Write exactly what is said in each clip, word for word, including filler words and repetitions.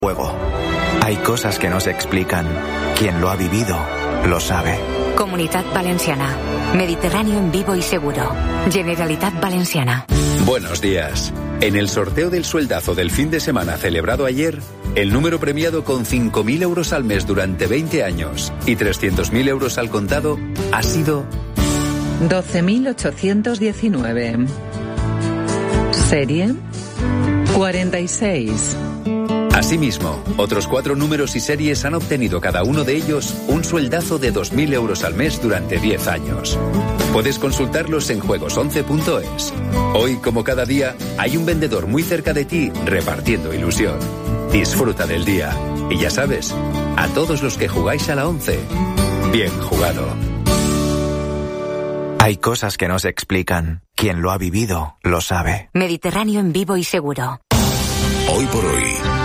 Juego. Hay cosas que no se explican. Quien lo ha vivido, lo sabe. Comunitat Valenciana. Mediterráneo en vivo y seguro. Generalitat Valenciana. Buenos días. En el sorteo del sueldazo del fin de semana celebrado ayer, el número premiado con cinco mil euros al mes durante veinte años y trescientos mil euros al contado ha sido doce mil ochocientos diecinueve. Serie cuarenta y seis. Asimismo, otros cuatro números y series han obtenido cada uno de ellos un sueldazo de dos mil euros al mes durante diez años. Puedes consultarlos en juegos once punto es. Hoy, como cada día, hay un vendedor muy cerca de ti repartiendo ilusión. Disfruta del día. Y ya sabes, a todos los que jugáis a la once, bien jugado. Hay cosas que no se explican. Quien lo ha vivido, lo sabe. Mediterráneo en vivo y seguro. Hoy por hoy,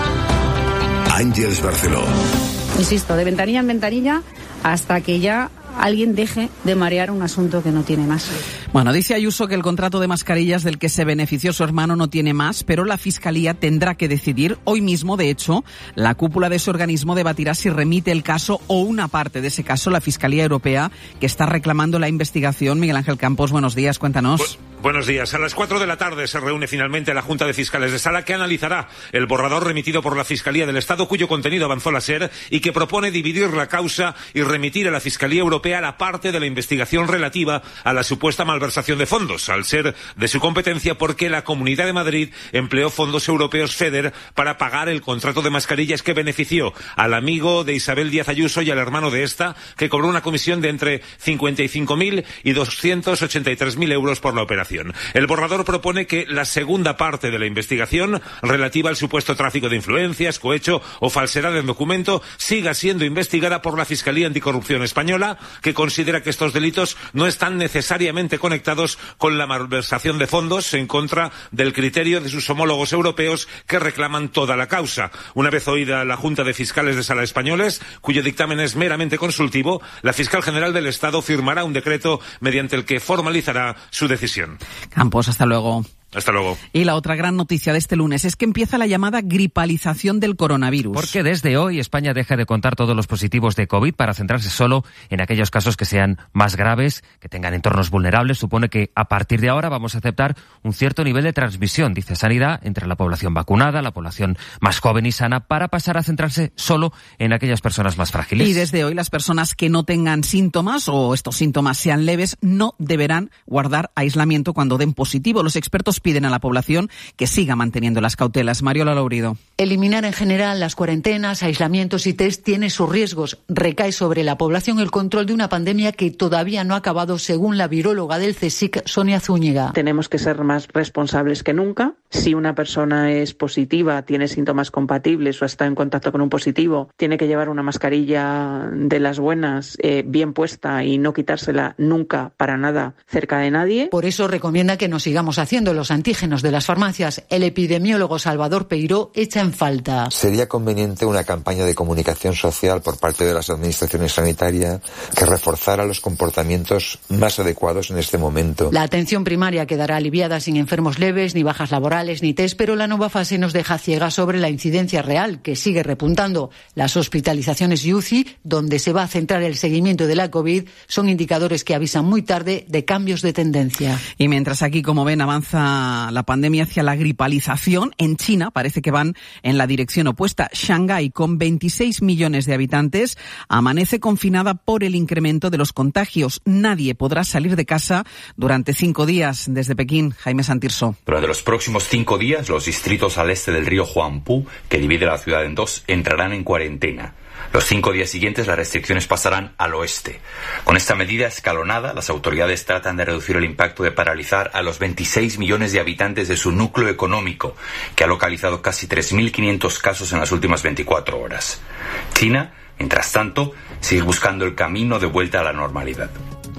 Ángeles Barceló. Insisto, de ventanilla en ventanilla hasta que ya alguien deje de marear un asunto que no tiene más. Bueno, dice Ayuso que el contrato de mascarillas del que se benefició su hermano no tiene más, pero la Fiscalía tendrá que decidir. Hoy mismo, de hecho, la cúpula de ese organismo debatirá si remite el caso o una parte de ese caso a la Fiscalía Europea, que está reclamando la investigación. Miguel Ángel Campos, buenos días, cuéntanos. Bu- buenos días. A las cuatro de la tarde se reúne finalmente la Junta de Fiscales de Sala, que analizará el borrador remitido por la Fiscalía del Estado, cuyo contenido avanzó la SER, y que propone dividir la causa y remitir a la Fiscalía Europea la parte de la investigación relativa a la supuesta malversación de fondos, al ser de su competencia, porque la Comunidad de Madrid empleó fondos europeos FEDER para pagar el contrato de mascarillas que benefició al amigo de Isabel Díaz Ayuso y al hermano de esta, que cobró una comisión de entre cincuenta y cinco mil y doscientos ochenta y tres mil euros por la operación. El borrador propone que la segunda parte de la investigación, relativa al supuesto tráfico de influencias, cohecho o falsedad en documento, siga siendo investigada por la Fiscalía Anticorrupción Española, que considera que estos delitos no están necesariamente conectados con la malversación de fondos, en contra del criterio de sus homólogos europeos, que reclaman toda la causa. Una vez oída la Junta de Fiscales de Sala españoles, cuyo dictamen es meramente consultivo, la Fiscal General del Estado firmará un decreto mediante el que formalizará su decisión. Campos, hasta luego. Hasta luego. Y la otra gran noticia de este lunes es que empieza la llamada gripalización del coronavirus. Porque desde hoy España deja de contar todos los positivos de COVID para centrarse solo en aquellos casos que sean más graves, que tengan entornos vulnerables. Supone que a partir de ahora vamos a aceptar un cierto nivel de transmisión, dice Sanidad, entre la población vacunada, la población más joven y sana, para pasar a centrarse solo en aquellas personas más frágiles. Y desde hoy las personas que no tengan síntomas o estos síntomas sean leves no deberán guardar aislamiento cuando den positivo. Los expertos piden a la población que siga manteniendo las cautelas. Mariola Laurido. Eliminar en general las cuarentenas, aislamientos y test tiene sus riesgos. Recae sobre la población el control de una pandemia que todavía no ha acabado, según la viróloga del CSIC, Sonia Zúñiga. Tenemos que ser más responsables que nunca. Si una persona es positiva, tiene síntomas compatibles o está en contacto con un positivo, tiene que llevar una mascarilla de las buenas, eh, bien puesta, y no quitársela nunca, para nada, cerca de nadie. Por eso recomienda que nos sigamos haciendo los antígenos de las farmacias. El epidemiólogo Salvador Peiró echa en falta. Sería conveniente una campaña de comunicación social por parte de las administraciones sanitarias que reforzara los comportamientos más adecuados en este momento. La atención primaria quedará aliviada sin enfermos leves, ni bajas laborales, ni test, pero la nueva fase nos deja ciegas sobre la incidencia real, que sigue repuntando. Las hospitalizaciones y U C I, donde se va a centrar el seguimiento de la COVID, son indicadores que avisan muy tarde de cambios de tendencia. Y mientras aquí, como ven, avanza la pandemia hacia la gripalización, en China parece que van en la dirección opuesta. Shanghái, con veintiséis millones de habitantes, amanece confinada por el incremento de los contagios. Nadie podrá salir de casa durante cinco días. Desde Pekín, Jaime Santirso. Durante los próximos cinco días, los distritos al este del río Huangpu, que divide la ciudad en dos, entrarán en cuarentena. Los cinco días siguientes las restricciones pasarán al oeste. Con esta medida escalonada, las autoridades tratan de reducir el impacto de paralizar a los veintiséis millones de habitantes de su núcleo económico, que ha localizado casi tres mil quinientos casos en las últimas veinticuatro horas. China, mientras tanto, sigue buscando el camino de vuelta a la normalidad.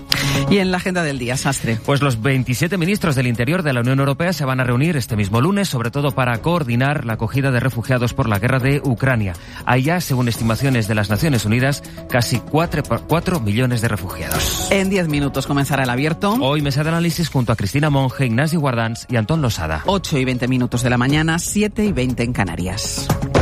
Y en la agenda del día, Sastre. Pues los veintisiete ministros del Interior de la Unión Europea se van a reunir este mismo lunes, sobre todo para coordinar la acogida de refugiados por la guerra de Ucrania. Hay ya, según estimaciones de las Naciones Unidas, casi cuatro millones de refugiados. En diez minutos comenzará el abierto. Hoy mesa de análisis junto a Cristina Monge, Ignasi Guardans y Antón Losada. ocho y veinte minutos de la mañana, siete y veinte en Canarias.